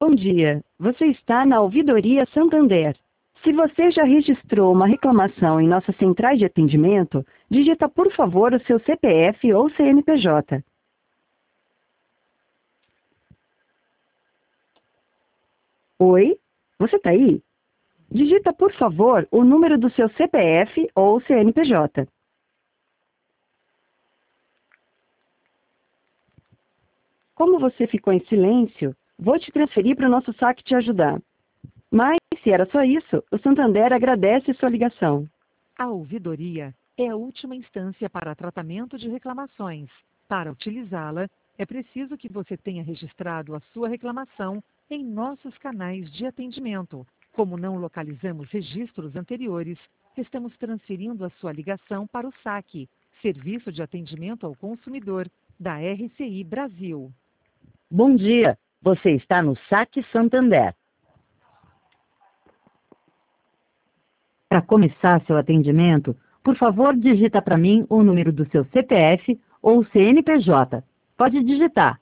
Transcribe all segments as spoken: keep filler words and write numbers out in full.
Bom dia, você está na Ouvidoria Santander. Se você já registrou uma reclamação em nossa central de atendimento, digita por favor o seu C P F ou C N P J. Oi? Você está aí? Digita por favor o número do seu C P F ou C N P J. Como você ficou em silêncio, vou te transferir para o nosso saque te ajudar. Mas, se era só isso, o Santander agradece sua ligação. A ouvidoria é a última instância para tratamento de reclamações. Para utilizá-la, é preciso que você tenha registrado a sua reclamação em nossos canais de atendimento. Como não localizamos registros anteriores, estamos transferindo a sua ligação para o SAC, Serviço de Atendimento ao Consumidor, da R C I Brasil. Bom dia, você está no Saque Santander. Para começar seu atendimento, por favor, digita para mim o número do seu C P F ou C N P J. Pode digitar.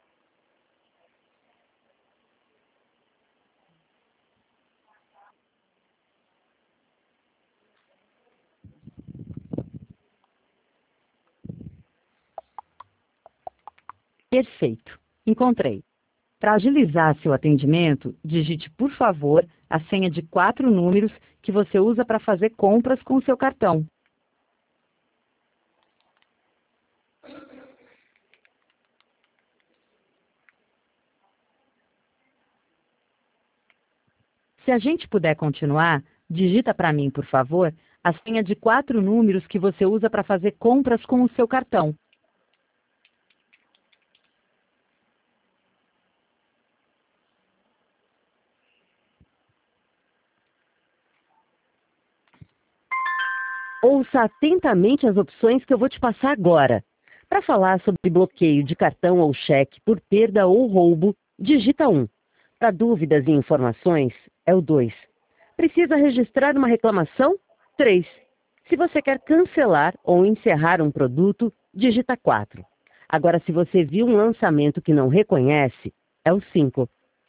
Perfeito. Encontrei. Para agilizar seu atendimento, digite, por favor, a senha de quatro números que você usa para fazer compras com o seu cartão. Se a gente puder continuar, digita para mim, por favor, a senha de quatro números que você usa para fazer compras com o seu cartão. Ouça atentamente as opções que eu vou te passar agora. Para falar sobre bloqueio de cartão ou cheque por perda ou roubo, digita um. Para dúvidas e informações, é o dois. Precisa registrar uma reclamação? três. Se você quer cancelar ou encerrar um produto, digita quatro. Agora, se você viu um lançamento que não reconhece, é o cinco.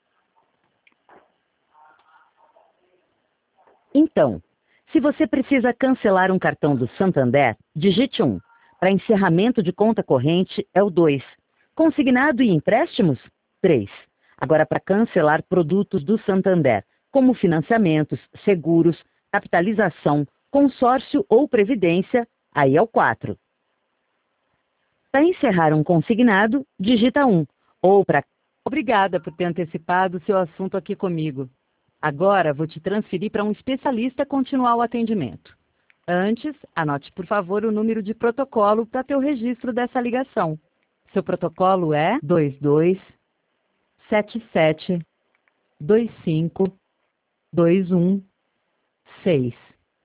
Então, se você precisa cancelar um cartão do Santander, digite um. Para encerramento de conta corrente, é o dois. Consignado e empréstimos? três. Agora, para cancelar produtos do Santander, como financiamentos, seguros, capitalização, consórcio ou previdência, aí é o quatro. Para encerrar um consignado, digita um. Ou para... Obrigada por ter antecipado o seu assunto aqui comigo. Agora vou te transferir para um especialista continuar o atendimento. Antes, anote por favor o número de protocolo para ter o registro dessa ligação. Seu protocolo é dois dois sete sete dois cinco dois um seis.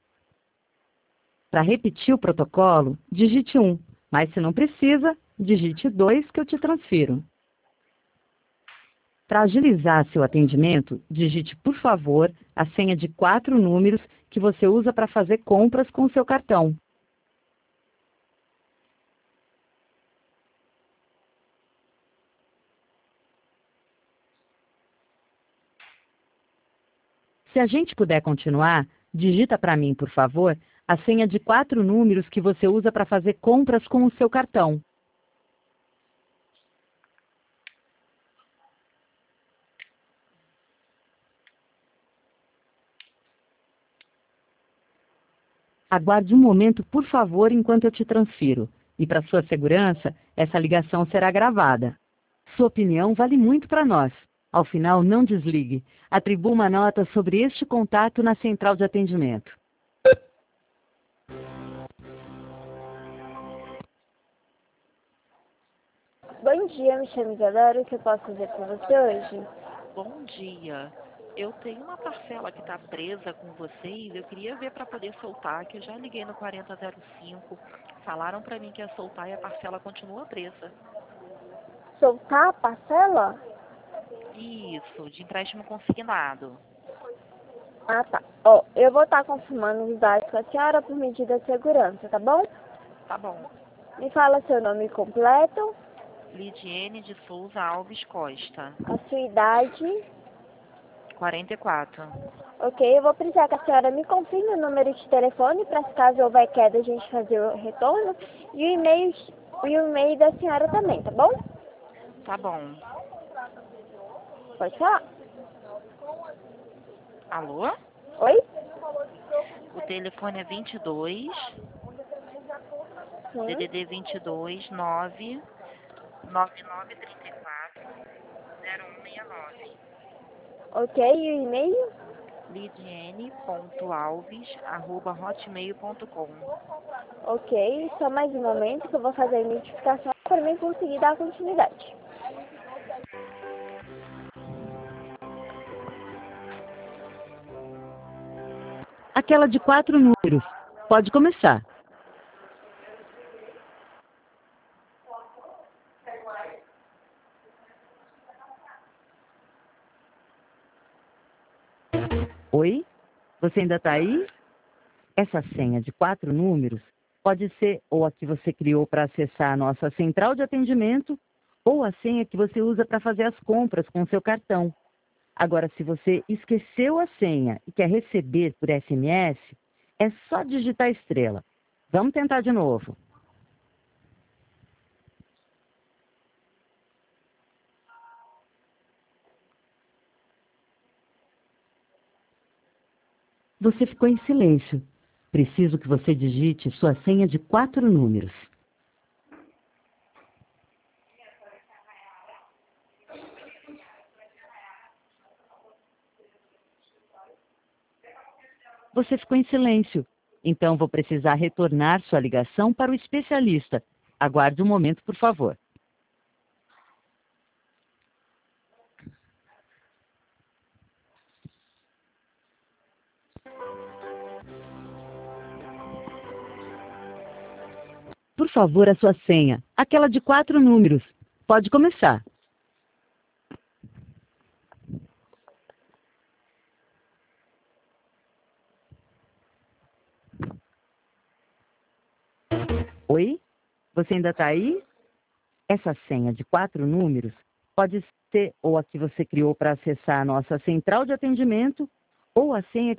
Para repetir o protocolo, digite um, mas se não precisa, digite dois que eu te transfiro. Para agilizar seu atendimento, digite, por favor, a senha de quatro números que você usa para fazer compras com o seu cartão. Se a gente puder continuar, digita para mim, por favor, a senha de quatro números que você usa para fazer compras com o seu cartão. Aguarde um momento, por favor, enquanto eu te transfiro. E para sua segurança, essa ligação será gravada. Sua opinião vale muito para nós. Ao final, não desligue. Atribua uma nota sobre este contato na central de atendimento. Bom dia, me chamo Isadora. O que eu posso fazer por você hoje? Bom dia. Eu tenho uma parcela que está presa com vocês. Eu queria ver para poder soltar, que eu já liguei no quarenta zero cinco. Falaram para mim que ia soltar e a parcela continua presa. Soltar a parcela? Isso, de empréstimo consignado. Ah, tá. Ó, eu vou estar confirmando os dados com a senhora por medida de segurança, tá bom? Tá bom. Me fala seu nome completo, Lidiene de Souza Alves Costa. a sua idade, quarenta e quatro. Ok, eu vou precisar que a senhora me confirme o número de telefone para caso houver queda a gente fazer o retorno e o e-mail, e o e-mail da senhora também, tá bom? Tá bom. Pode falar. Alô? Oi? O telefone é vinte e dois, Sim. D D D vinte e dois, nove nove nove três quatro, zero um seis nove. Ok, e o e-mail? lidiane ponto alves arroba hotmail ponto com. Ok, só mais um momento que eu vou fazer a identificação para mim conseguir dar continuidade. Aquela de quatro números. Pode começar. Oi? Você ainda está aí? Essa senha de quatro números pode ser ou a que você criou para acessar a nossa central de atendimento ou a senha que você usa para fazer as compras com o seu cartão. Agora, se você esqueceu a senha e quer receber por S M S, é só digitar a estrela. Vamos tentar de novo. Você ficou em silêncio. Preciso que você digite sua senha de quatro números. Você ficou em silêncio. Então vou precisar retornar sua ligação para o especialista. Aguarde um momento, por favor. Por favor, a sua senha. Aquela de quatro números. Pode começar. Oi? Você ainda está aí? Essa senha de quatro números pode ser ou a que você criou para acessar a nossa central de atendimento ou a senha